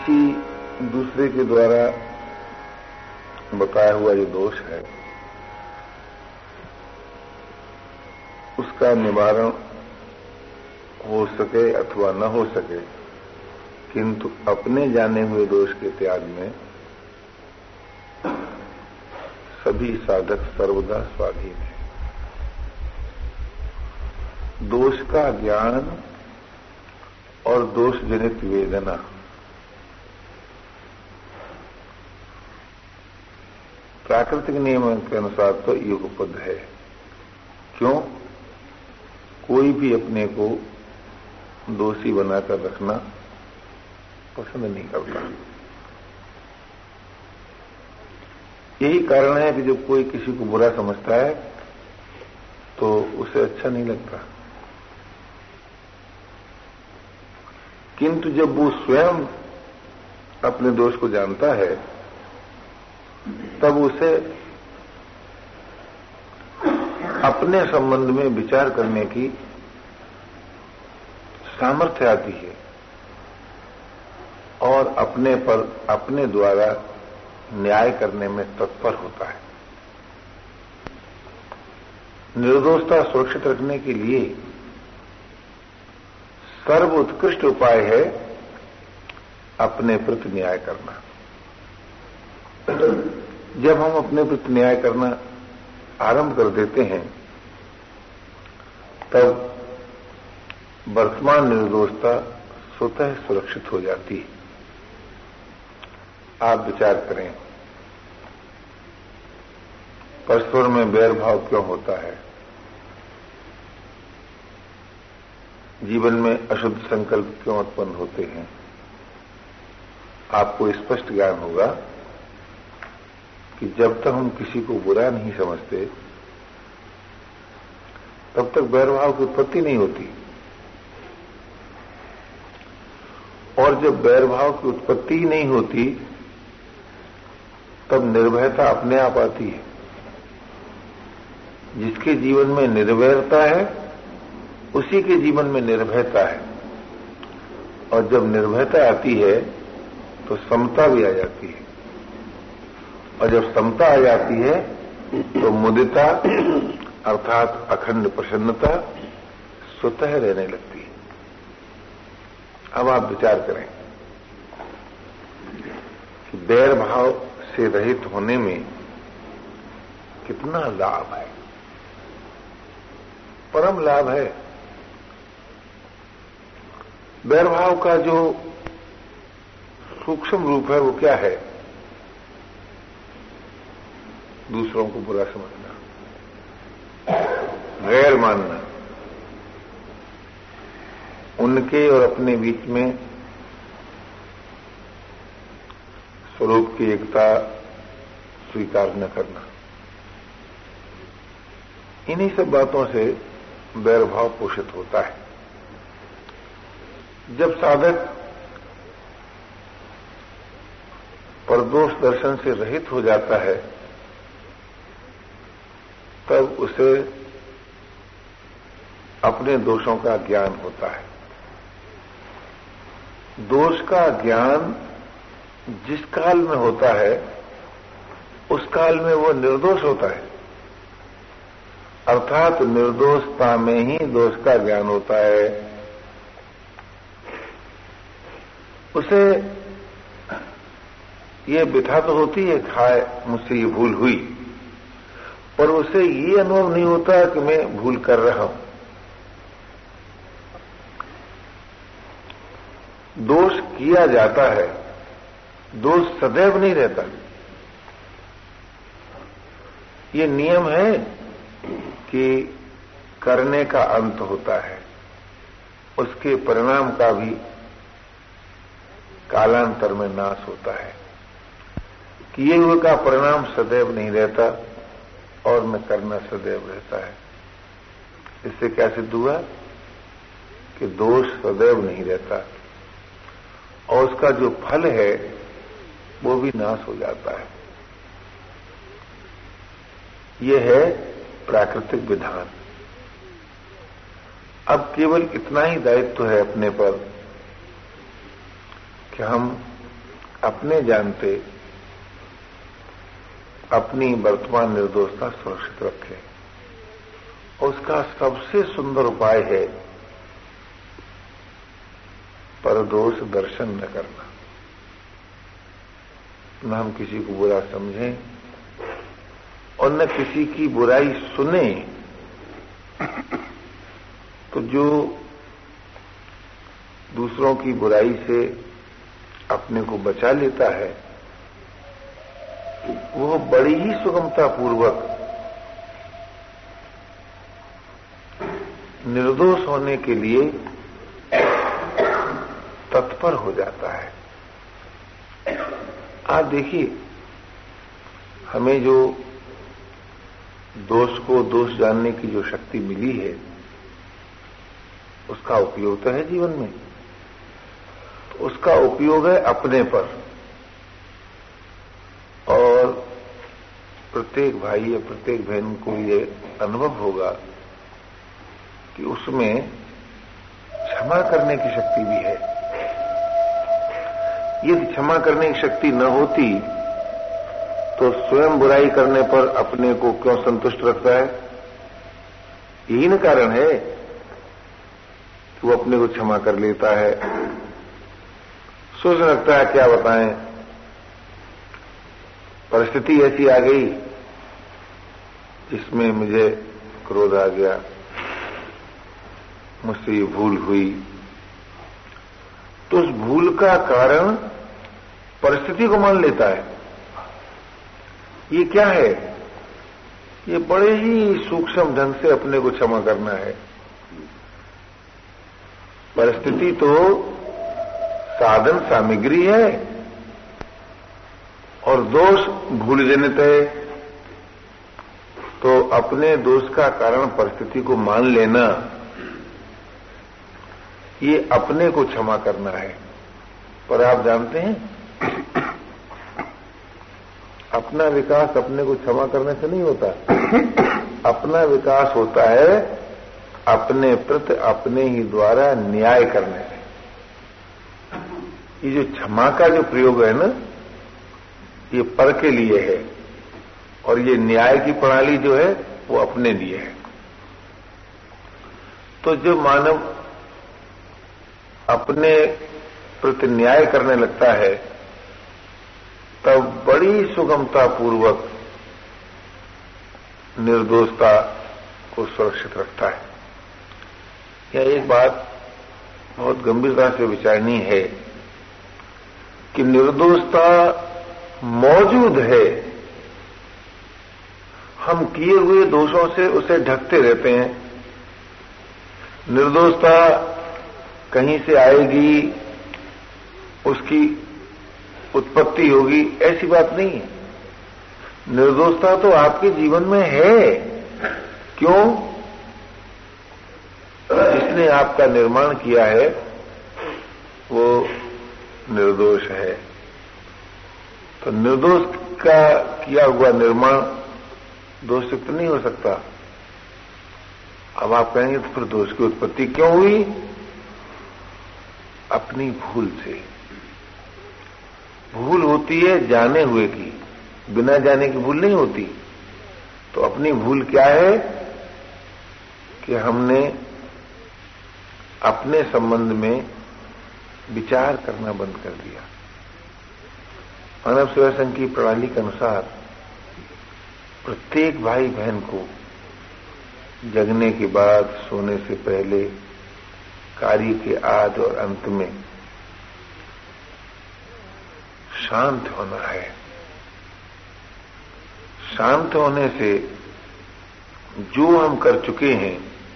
किसी दूसरे के द्वारा बताया हुआ जो दोष है उसका निवारण हो सके अथवा न हो सके, किंतु अपने जाने हुए दोष के त्याग में सभी साधक सर्वदा स्वाधीन है। दोष का ज्ञान और दोष जनित वेदना प्राकृतिक नियम के अनुसार तो युगपद है। क्यों? कोई भी अपने को दोषी बनाकर रखना पसंद नहीं करता। यही कारण है कि जब कोई किसी को बुरा समझता है तो उसे अच्छा नहीं लगता, किंतु जब वो स्वयं अपने दोष को जानता है तब उसे अपने संबंध में विचार करने की सामर्थ्य आती है और अपने पर अपने द्वारा न्याय करने में तत्पर होता है। निर्दोषता सुरक्षित रखने के लिए सर्वोत्कृष्ट उपाय है अपने प्रति न्याय करना। जब हम अपने प्रति न्याय करना आरंभ कर देते हैं तब वर्तमान निर्दोषता स्वतः सुरक्षित हो जाती है। आप विचार करें, परस्पर में बैर भाव क्यों होता है? जीवन में अशुद्ध संकल्प क्यों उत्पन्न होते हैं? आपको स्पष्ट ज्ञान होगा कि जब तक हम किसी को बुरा नहीं समझते तब तक बैर भाव की उत्पत्ति नहीं होती, और जब बैर भाव की उत्पत्ति ही नहीं होती तब निर्भयता अपने आप आती है। जिसके जीवन में निर्भयता है उसी के जीवन में निर्भयता है, और जब निर्भयता आती है तो समता भी आ जाती है, और जब समता आ जाती है तो मुदिता अर्थात अखंड प्रसन्नता स्वतः रहने लगती है। अब आप विचार करें कि बैर भाव से रहित होने में कितना लाभ है, परम लाभ है। बैर भाव का जो सूक्ष्म रूप है वो क्या है? दूसरों को बुरा समझना, गैर मानना, उनके और अपने बीच में स्वरूप की एकता स्वीकार न करना। इन्हीं सब बातों से बैर भाव पोषित होता है। जब साधक परदोष दर्शन से रहित हो जाता है तब उसे अपने दोषों का ज्ञान होता है। दोष का ज्ञान जिस काल में होता है उस काल में वो निर्दोष होता है, अर्थात निर्दोषता में ही दोष का ज्ञान होता है। उसे ये बिथा तो होती है, खाए मुझसे ये भूल हुई, पर उसे ये अनुभव नहीं होता कि मैं भूल कर रहा हूं। दोष किया जाता है, दोष सदैव नहीं रहता। ये नियम है कि करने का अंत होता है, उसके परिणाम का भी कालांतर में नाश होता है। किए हुए का परिणाम सदैव नहीं रहता और न करना सदैव रहता है। इससे क्या सिद्ध हुआ कि दोष सदैव नहीं रहता और उसका जो फल है वो भी नाश हो जाता है। यह है प्राकृतिक विधान। अब केवल इतना ही दायित्व है अपने पर कि हम अपने जानते अपनी वर्तमान निर्दोषता सुरक्षित रखें। उसका सबसे सुंदर उपाय है परदोष दर्शन न करना। न हम किसी को बुरा समझें और न किसी की बुराई सुने। तो जो दूसरों की बुराई से अपने को बचा लेता है वह बड़ी ही सुगमता पूर्वक निर्दोष होने के लिए तत्पर हो जाता है। आप देखिए, हमें जो दोष को दोष जानने की जो शक्ति मिली है उसका उपयोग तो है जीवन में। तो उसका उपयोग है अपने पर, और प्रत्येक भाई या प्रत्येक बहन को ये अनुभव होगा कि उसमें क्षमा करने की शक्ति भी है। यदि क्षमा करने की शक्ति न होती तो स्वयं बुराई करने पर अपने को क्यों संतुष्ट रखता है? यही न कारण है कि वो अपने को क्षमा कर लेता है। सोच रखता है क्या बताएं, परिस्थिति ऐसी आ गई जिसमें मुझे क्रोध आ गया, मुझसे ये भूल हुई। तो उस भूल का कारण परिस्थिति को मान लेता है। ये क्या है? ये बड़े ही सूक्ष्म ढंग से अपने को क्षमा करना है। परिस्थिति तो साधन सामग्री है और दोष भूल जनित है। तो अपने दोष का कारण परिस्थिति को मान लेना, ये अपने को क्षमा करना है। पर आप जानते हैं, अपना विकास अपने को क्षमा करने से नहीं होता। अपना विकास होता है अपने प्रति अपने ही द्वारा न्याय करने से। ये जो क्षमा का जो प्रयोग है ना, ये पर के लिए है, और ये न्याय की प्रणाली जो है वो अपने लिए है। तो जो मानव अपने प्रति न्याय करने लगता है तब बड़ी सुगमता पूर्वक निर्दोषता को सुरक्षित रखता है। यह एक बात बहुत गंभीरता से विचारनी है कि निर्दोषता मौजूद है, हम किए हुए दोषों से उसे ढकते रहते हैं। निर्दोषता कहीं से आएगी, उसकी उत्पत्ति होगी, ऐसी बात नहीं है। निर्दोषता तो आपके जीवन में है। क्यों? जिसने आपका निर्माण किया है वो निर्दोष है। तो निर्दोष का किया हुआ निर्माण दोषयुक्त नहीं हो सकता। अब आप कहेंगे तो फिर दोष की उत्पत्ति क्यों हुई? अपनी भूल से। भूल होती है जाने हुए की, बिना जाने की भूल नहीं होती। तो अपनी भूल क्या है कि हमने अपने संबंध में विचार करना बंद कर दिया। मानव सेवा संघ की प्रणाली के अनुसार प्रत्येक भाई बहन को जगने के बाद, सोने से पहले, कार्य के आदि और अंत में शांत होना है। शांत होने से जो हम कर चुके हैं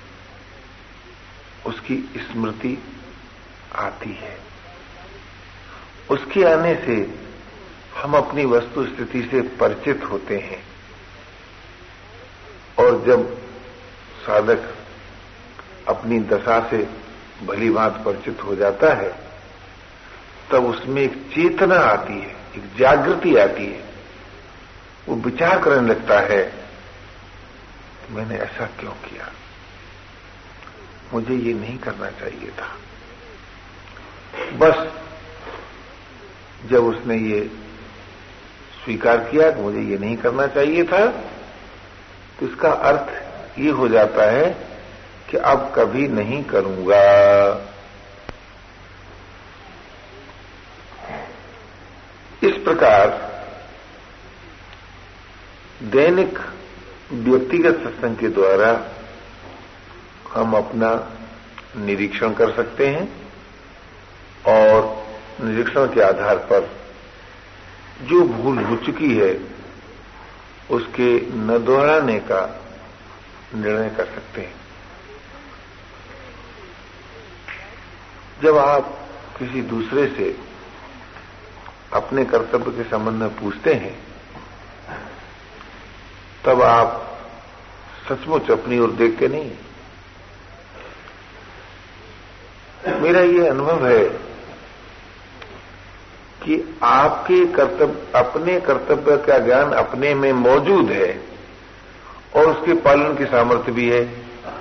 उसकी स्मृति आती है। उसके आने से हम अपनी वस्तु स्थिति से परिचित होते हैं। और जब साधक अपनी दशा से भली बात परिचित हो जाता है तब उसमें एक चेतना आती है, एक जागृति आती है। वो विचार करने लगता है कि मैंने ऐसा क्यों किया, मुझे ये नहीं करना चाहिए था। बस जब उसने ये स्वीकार किया कि मुझे ये नहीं करना चाहिए था, तो इसका अर्थ ये हो जाता है कि अब कभी नहीं करूंगा। इस प्रकार दैनिक व्यक्तिगत सत्संग के द्वारा हम अपना निरीक्षण कर सकते हैं और निरीक्षण के आधार पर जो भूल हो चुकी है उसके न दोहराने का निर्णय कर सकते हैं। जब आप किसी दूसरे से अपने कर्तव्य के संबंध में पूछते हैं, तब आप सचमुच अपनी ओर देखते नहीं। मेरा ये अनुभव है कि आपके कर्तव्य, अपने कर्तव्य का ज्ञान अपने में मौजूद है और उसके पालन की सामर्थ्य भी है।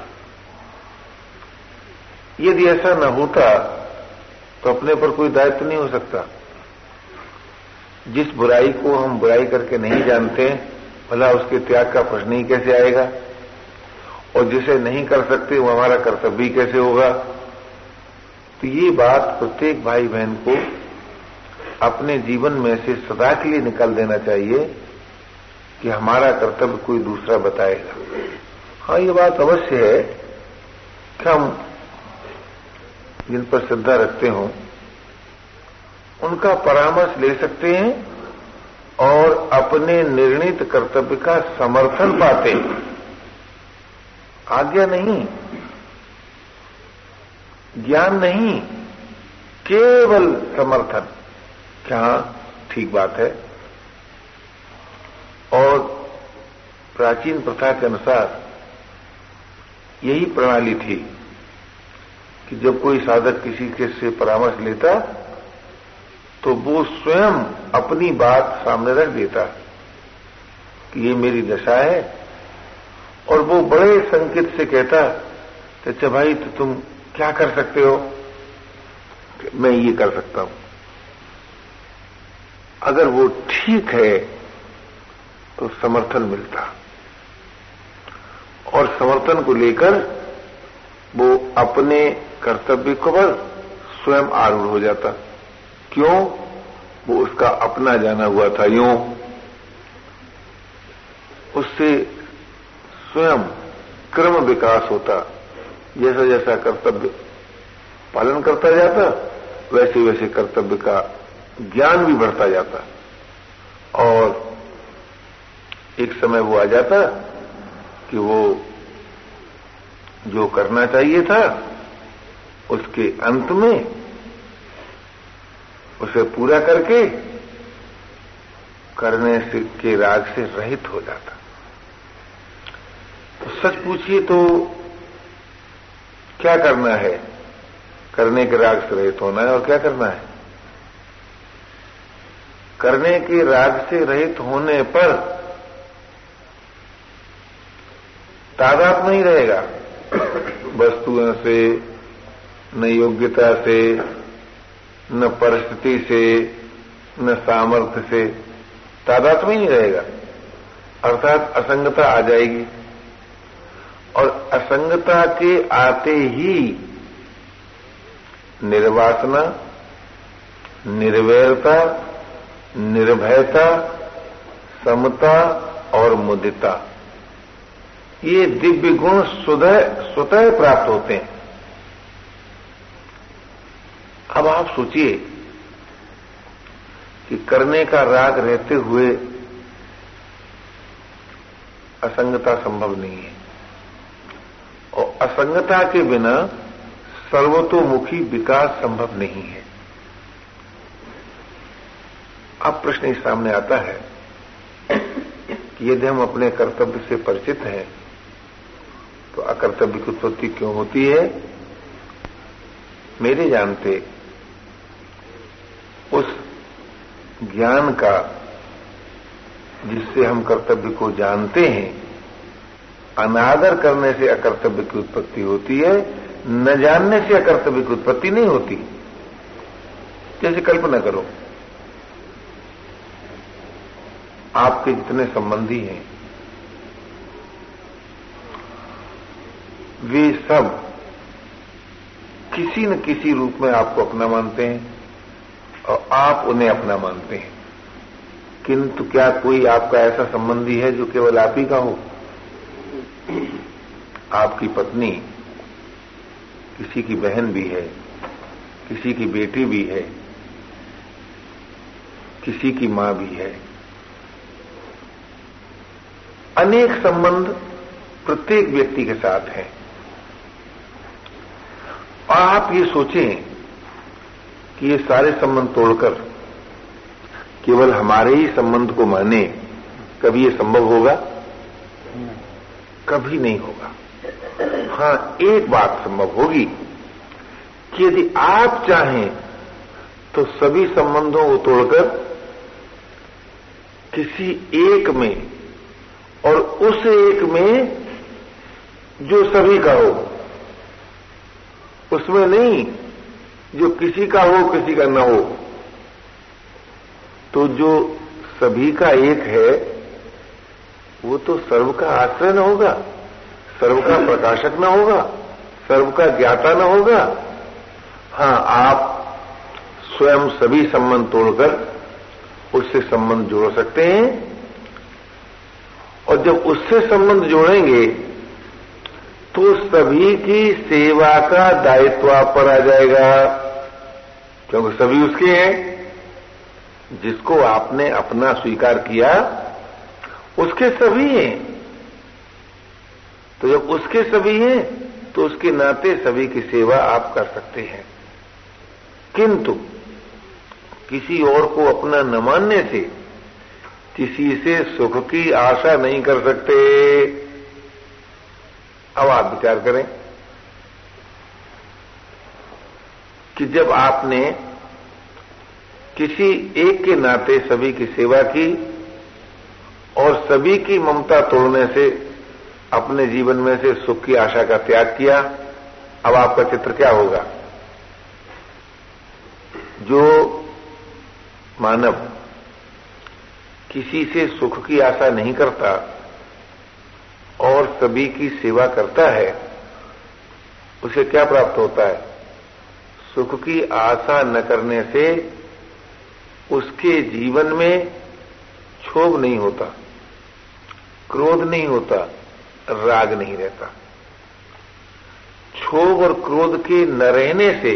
यदि ऐसा न होता तो अपने पर कोई दायित्व नहीं हो सकता। जिस बुराई को हम बुराई करके नहीं जानते, भला उसके त्याग का प्रश्न ही कैसे आएगा, और जिसे नहीं कर सकते वो हमारा कर्तव्य कैसे होगा। तो ये बात प्रत्येक भाई बहन को अपने जीवन में से सदा के लिए निकाल देना चाहिए कि हमारा कर्तव्य कोई दूसरा बताएगा। हाँ, ये बात अवश्य है कि हम जिन पर श्रद्धा रखते हों उनका परामर्श ले सकते हैं और अपने निर्णीत कर्तव्य का समर्थन पाते हैं, आज्ञा नहीं, ज्ञान नहीं, केवल समर्थन। क्या ठीक बात है। और प्राचीन प्रथा के अनुसार यही प्रणाली थी कि जब कोई साधक किसी के से परामर्श लेता तो वो स्वयं अपनी बात सामने रख देता कि ये मेरी दशा है, और वो बड़े संकेत से कहता कि अच्छा भाई, तो तुम क्या कर सकते हो? मैं ये कर सकता हूं। अगर वो ठीक है तो समर्थन मिलता, और समर्थन को लेकर वो अपने कर्तव्य को पर स्वयं आरूढ़ हो जाता। क्यों? वो उसका अपना जाना हुआ था। यूं उससे स्वयं क्रम विकास होता। जैसा जैसा कर्तव्य पालन करता जाता, वैसे वैसे कर्तव्य का ज्ञान भी बढ़ता जाता, और एक समय वो आ जाता कि वो जो करना चाहिए था उसके अंत में उसे पूरा करके करने से के राग से रहित हो जाता। तो सच पूछिए तो क्या करना है? करने के राग से रहित होना है। और क्या करना है? करने के राग से रहित होने पर तादाद नहीं रहेगा वस्तुओं से, न योग्यता से, न परिस्थिति से, न सामर्थ्य से। तादाद में ही रहेगा, अर्थात असंगता आ जाएगी। और असंगता के आते ही निर्वासना, निर्वैरता, निर्भयता, समता और मुदिता, ये दिव्य गुण स्वतः प्राप्त होते हैं। अब आप सोचिए कि करने का राग रहते हुए असंगता संभव नहीं है, और असंगता के बिना सर्वतोमुखी विकास संभव नहीं है। अब प्रश्न इस सामने आता है कि यदि हम अपने कर्तव्य से परिचित हैं तो अकर्तव्य की उत्पत्ति क्यों होती है? मेरे जानते उस ज्ञान का जिससे हम कर्तव्य को जानते हैं, अनादर करने से अकर्तव्य की उत्पत्ति होती है, न जानने से अकर्तव्य की उत्पत्ति नहीं होती। जैसे कल्पना करो आपके जितने संबंधी हैं वे सब किसी न किसी रूप में आपको अपना मानते हैं और आप उन्हें अपना मानते हैं। किंतु क्या कोई आपका ऐसा संबंधी है जो केवल आप ही का हो? आपकी पत्नी किसी की बहन भी है, किसी की बेटी भी है, किसी की मां भी है। अनेक संबंध प्रत्येक व्यक्ति के साथ हैं। आप ये सोचें कि ये सारे संबंध तोड़कर केवल हमारे ही संबंध को माने, कभी ये संभव होगा? कभी नहीं होगा। हां, एक बात संभव होगी कि यदि आप चाहें तो सभी संबंधों को तोड़कर किसी एक में, और उस एक में जो सभी का हो, उसमें नहीं जो किसी का हो किसी का न हो, तो जो सभी का एक है वो तो सर्व का आश्रय न होगा, सर्व का प्रकाशक न होगा, सर्व का ज्ञाता न होगा। हां, आप स्वयं सभी संबंध तोड़कर उससे संबंध जोड़ सकते हैं, और जब उससे संबंध जोड़ेंगे तो सभी की सेवा का दायित्व आप पर आ जाएगा, क्योंकि सभी उसके हैं। जिसको आपने अपना स्वीकार किया उसके सभी हैं, तो जब उसके सभी हैं तो उसके नाते सभी की सेवा आप कर सकते हैं। किंतु किसी और को अपना न मानने से किसी से सुख की आशा नहीं कर सकते। अब आप विचार करें कि जब आपने किसी एक के नाते सभी की सेवा की और सभी की ममता तोड़ने से अपने जीवन में से सुख की आशा का त्याग किया, अब आपका चित्र क्या होगा? जो मानव किसी से सुख की आशा नहीं करता और सभी की सेवा करता है, उसे क्या प्राप्त होता है? सुख की आशा न करने से उसके जीवन में क्षोभ नहीं होता, क्रोध नहीं होता, राग नहीं रहता। क्षोभ और क्रोध के न रहने से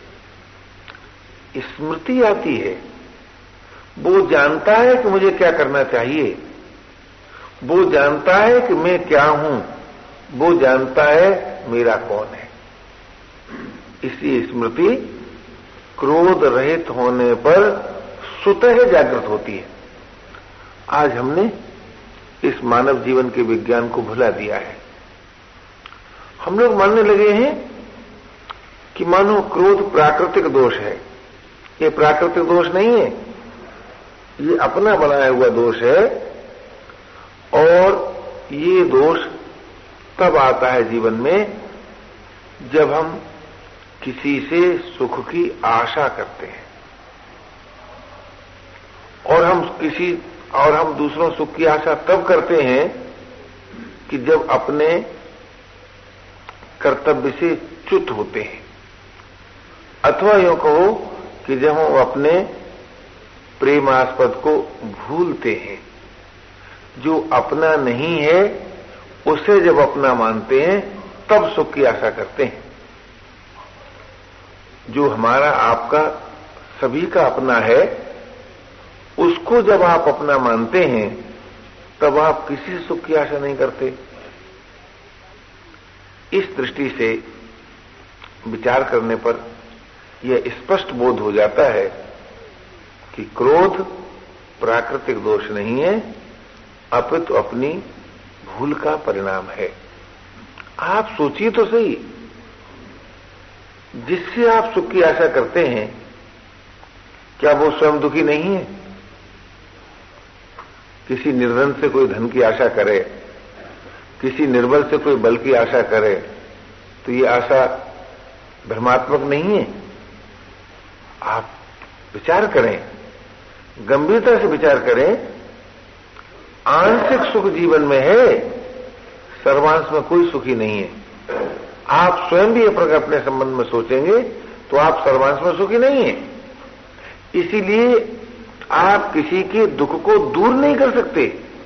स्मृति आती है। वो जानता है कि मुझे क्या करना चाहिए, वो जानता है कि मैं क्या हूं, वो जानता है मेरा कौन है। इसलिए स्मृति क्रोध रहित होने पर स्वतः जागृत होती है। आज हमने इस मानव जीवन के विज्ञान को भुला दिया है। हम लोग मानने लगे हैं कि मानो क्रोध प्राकृतिक दोष है। ये प्राकृतिक दोष नहीं है, ये अपना बनाया हुआ दोष है, और ये दोष तब आता है जीवन में जब हम किसी से सुख की आशा करते हैं, और हम दूसरों सुख की आशा तब करते हैं कि जब अपने कर्तव्य से च्युत होते हैं, अथवा यूं कहो कि जब हम अपने प्रेमास्पद को भूलते हैं। जो अपना नहीं है उसे जब अपना मानते हैं तब सुख की आशा करते हैं। जो हमारा आपका सभी का अपना है उसको जब आप अपना मानते हैं तब आप किसी सुख की आशा नहीं करते। इस दृष्टि से विचार करने पर यह स्पष्ट बोध हो जाता है कि क्रोध प्राकृतिक दोष नहीं है, अपितु अपनी भूल का परिणाम है। आप सोचिए तो सही, जिससे आप सुख की आशा करते हैं क्या वो स्वयं दुखी नहीं है? किसी निर्धन से कोई धन की आशा करे, किसी निर्बल से कोई बल की आशा करे, तो ये आशा भ्रमात्मक नहीं है? आप विचार करें, गंभीरता से विचार करें आंशिक सुख जीवन में है, सर्वांश में कोई सुखी नहीं है। आप स्वयं भी अपने संबंध में सोचेंगे तो आप सर्वांश में सुखी नहीं है। इसीलिए आप किसी के दुख को दूर नहीं कर सकते।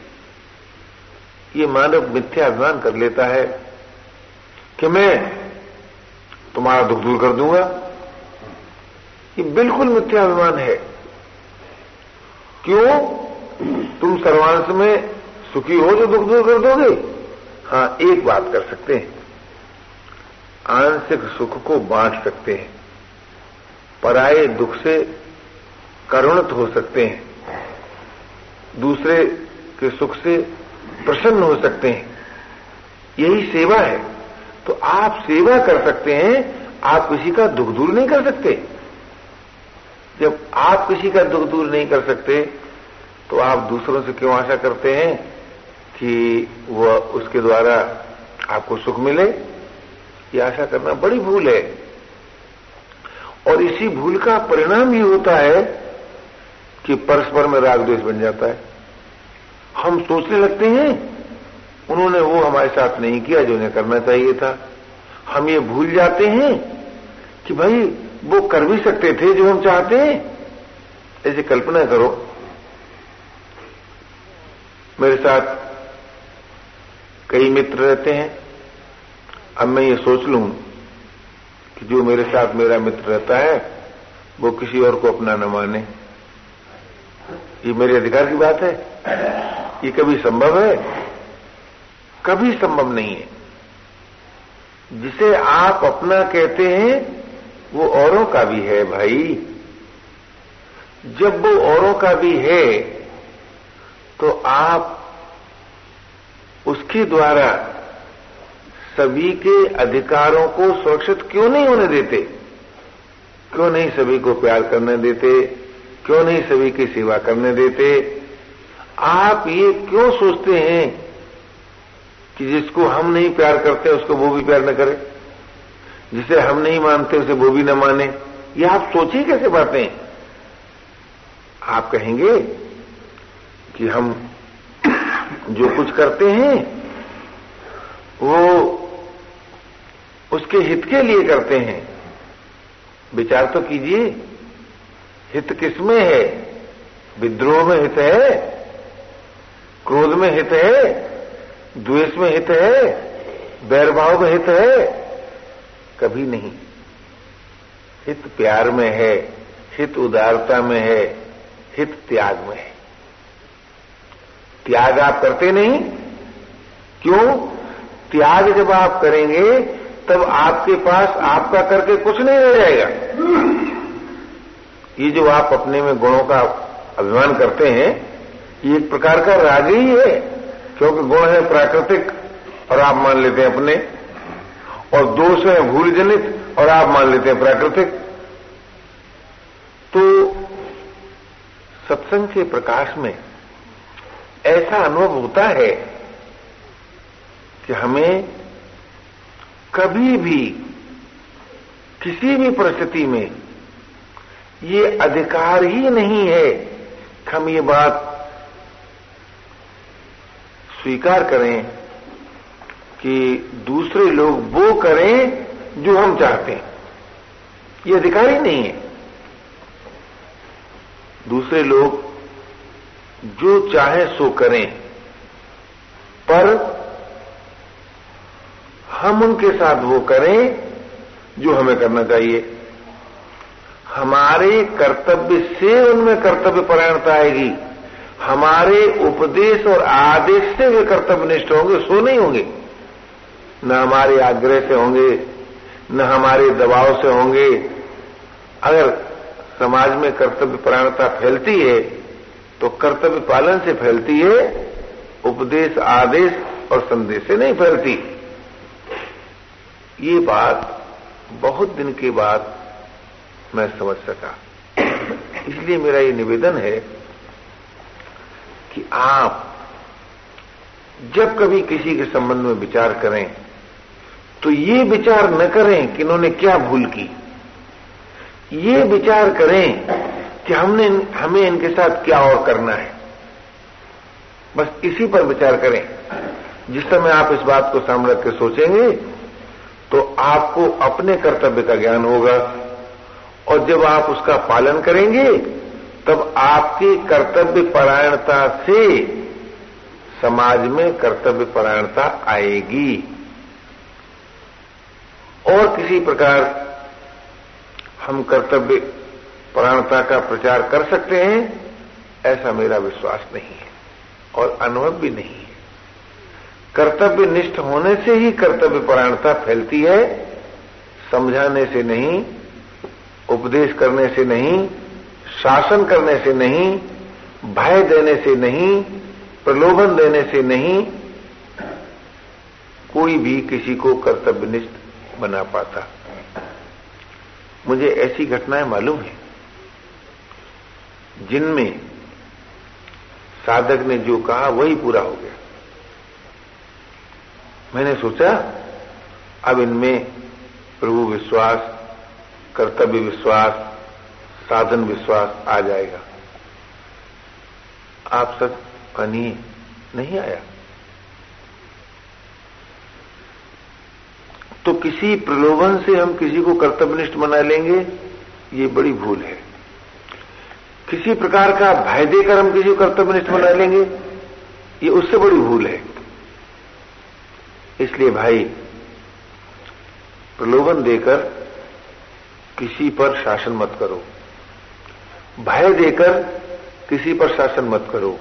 ये मानव मिथ्या अभिमान कर लेता है कि मैं तुम्हारा दुख दूर कर दूंगा। ये बिल्कुल मिथ्या अभिमान है। क्यों? तुम सर्वांश में सुखी हो जो दुख दूर कर दोगे? हां, एक बात कर सकते हैं, आंशिक सुख को बांट सकते हैं, पराये दुख से करुणित हो सकते हैं, दूसरे के सुख से प्रसन्न हो सकते हैं। यही सेवा है। तो आप सेवा कर सकते हैं, आप किसी का दुख दूर नहीं कर सकते। जब आप किसी का दुख दूर नहीं कर सकते तो आप दूसरों से क्यों आशा करते हैं कि वह उसके द्वारा आपको सुख मिले? ये आशा करना बड़ी भूल है। और इसी भूल का परिणाम ये होता है कि परस्पर में राग द्वेष बन जाता है। हम सोचने लगते हैं उन्होंने वो हमारे साथ नहीं किया जो उन्हें करना चाहिए था। हम ये भूल जाते हैं कि भाई वो कर भी सकते थे जो हम चाहते हैं। ऐसे कल्पना करो, मेरे साथ कई मित्र रहते हैं। अब मैं ये सोच लूं कि जो मेरे साथ मेरा मित्र रहता है वो किसी और को अपना न माने, ये मेरे अधिकार की बात है? ये कभी संभव है? कभी संभव नहीं है। जिसे आप अपना कहते हैं वो औरों का भी है भाई। जब वो औरों का भी है तो आप उसके द्वारा सभी के अधिकारों को सुरक्षित क्यों नहीं होने देते? क्यों नहीं सभी को प्यार करने देते? क्यों नहीं सभी की सेवा करने देते? आप ये क्यों सोचते हैं कि जिसको हम नहीं प्यार करते उसको वो भी प्यार न करे, जिसे हम नहीं मानते उसे वो भी न माने? ये आप सोचिए कैसे बातें। आप कहेंगे कि हम जो कुछ करते हैं वो उसके हित के लिए करते हैं। विचार तो कीजिए, हित किसमें है? विद्रोह में हित है, क्रोध में हित है, द्वेष में हित है, बैरभाव में हित है? कभी नहीं। हित प्यार में है, हित उदारता में है, हित त्याग में है। त्याग आप करते नहीं। क्यों? त्याग जब आप करेंगे तब आपके पास आपका करके कुछ नहीं रह जाएगा। ये जो आप अपने में गुणों का अभिमान करते हैं ये एक प्रकार का राग ही है, क्योंकि गुण है प्राकृतिक और आप मान लेते हैं अपने, और दोष है भूल जनित और आप मान लेते हैं प्राकृतिक। तो सत्संग के प्रकाश में ऐसा अनुभव होता है कि हमें कभी भी किसी भी परिस्थिति में ये अधिकार ही नहीं है कि हम ये बात स्वीकार करें कि दूसरे लोग वो करें जो हम चाहते हैं। ये अधिकार ही नहीं है। दूसरे लोग जो चाहे सो करें, पर हम उनके साथ वो करें जो हमें करना चाहिए। हमारे कर्तव्य से उनमें कर्तव्य परायणता आएगी। हमारे उपदेश और आदेश से वे कर्तव्यनिष्ठ होंगे, सो नहीं होंगे। न हमारे आग्रह से होंगे, न हमारे दबाव से होंगे। अगर समाज में कर्तव्य परायणता फैलती है तो कर्तव्य पालन से फैलती है, उपदेश आदेश और संदेश से नहीं फैलती। ये बात बहुत दिन के बाद मैं समझ सका। इसलिए मेरा ये निवेदन है कि आप जब कभी किसी के संबंध में विचार करें तो ये विचार न करें कि इन्होंने क्या भूल की। ये विचार करें कि हमें इनके साथ क्या और करना है। बस इसी पर विचार करें। जिस समय आप इस बात को सामने रख के सोचेंगे तो आपको अपने कर्तव्य का ज्ञान होगा, और जब आप उसका पालन करेंगे तब आपकी कर्तव्य परायणता से समाज में कर्तव्य परायणता आएगी। और किसी प्रकार हम कर्तव्य परायणता का प्रचार कर सकते हैं ऐसा मेरा विश्वास नहीं है और अनुभव भी नहीं है। कर्तव्य निष्ठ होने से ही कर्तव्य परायणता फैलती है, समझाने से नहीं, उपदेश करने से नहीं, शासन करने से नहीं, भय देने से नहीं, प्रलोभन देने से नहीं, कोई भी किसी को कर्तव्यनिष्ठ बना पाता। मुझे ऐसी घटनाएं मालूम है जिनमें साधक ने जो कहा वही पूरा हो गया। मैंने सोचा अब इनमें प्रभु विश्वास, कर्तव्य विश्वास, साधन विश्वास आ जाएगा। आप सच कनिए नहीं आया। तो किसी प्रलोभन से हम किसी को कर्तव्यनिष्ठ बना लेंगे, ये बड़ी भूल है। किसी प्रकार का भय देकर हम किसी को कर्तव्यनिष्ठ बना लेंगे, ये उससे बड़ी भूल है। इसलिए भाई, प्रलोभन देकर किसी पर शासन मत करो, भय देकर किसी पर शासन मत करो,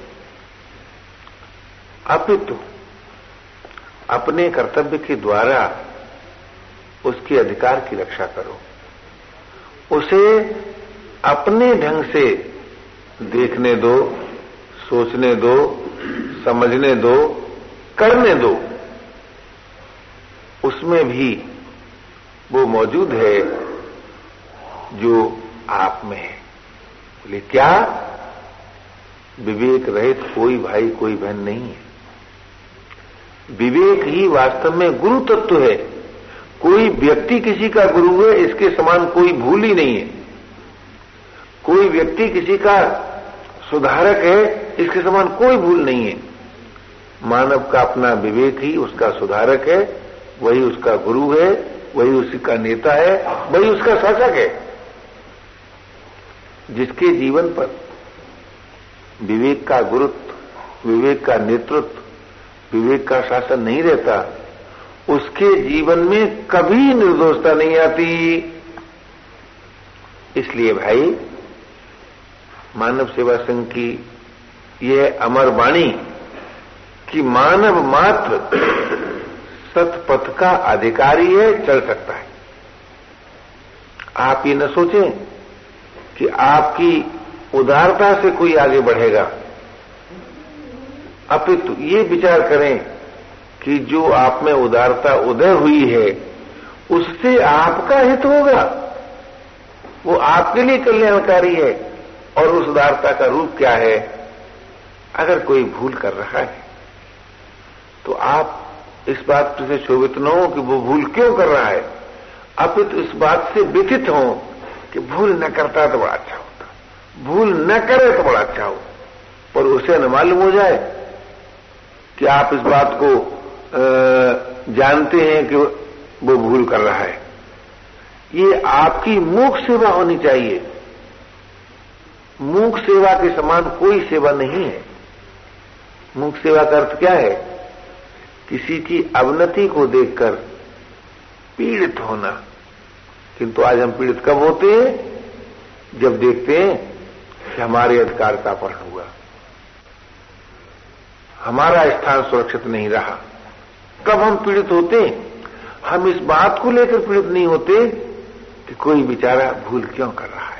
अपितु अपने कर्तव्य के द्वारा उसके अधिकार की रक्षा करो। उसे अपने ढंग से देखने दो, सोचने दो, समझने दो, करने दो। उसमें भी वो मौजूद है जो आप में है। बोले क्या? विवेक रहित कोई भाई कोई बहन नहीं है। विवेक ही वास्तव में गुरु तत्व है। कोई व्यक्ति किसी का गुरु है, इसके समान कोई भूल ही नहीं है। कोई व्यक्ति किसी का सुधारक है, इसके समान कोई भूल नहीं है। मानव का अपना विवेक ही उसका सुधारक है, वही उसका गुरु है, वही उसी का नेता है, वही उसका शासक है। जिसके जीवन पर विवेक का गुरुत्व, विवेक का नेतृत्व, विवेक का शासन नहीं रहता, उसके जीवन में कभी निर्दोषता नहीं आती। इसलिए भाई, मानव सेवा संघ की यह अमर वाणी कि मानव मात्र सतपथ का अधिकारी है, चल सकता है। आप ये न सोचें कि आपकी उदारता से कोई आगे बढ़ेगा, अपितु ये विचार करें कि जो आप में उदारता उदय हुई है उससे आपका हित होगा, वो आपके लिए कल्याणकारी है। और उस उदारता का रूप क्या है? अगर कोई भूल कर रहा है तो आप इस बात से शोभित न हो कि वो भूल क्यों कर रहा है, अपितु इस बात से व्यथित हो कि भूल न करता तो बड़ा अच्छा होता, भूल न करे तो बड़ा अच्छा हो। पर उसे न मालूम हो जाए कि आप इस बात को जानते हैं कि वो भूल कर रहा है। ये आपकी मूक सेवा होनी चाहिए। मूक सेवा के समान कोई सेवा नहीं है। मूक सेवा का अर्थ क्या है? किसी की अवनति को देखकर पीड़ित होना। किंतु आज हम पीड़ित कब होते हैं? जब देखते हैं कि हमारे अधिकार का अपहरण हुआ, हमारा स्थान सुरक्षित नहीं रहा। कब हम पीड़ित होते? हम इस बात को लेकर पीड़ित नहीं होते कि कोई बेचारा भूल क्यों कर रहा है।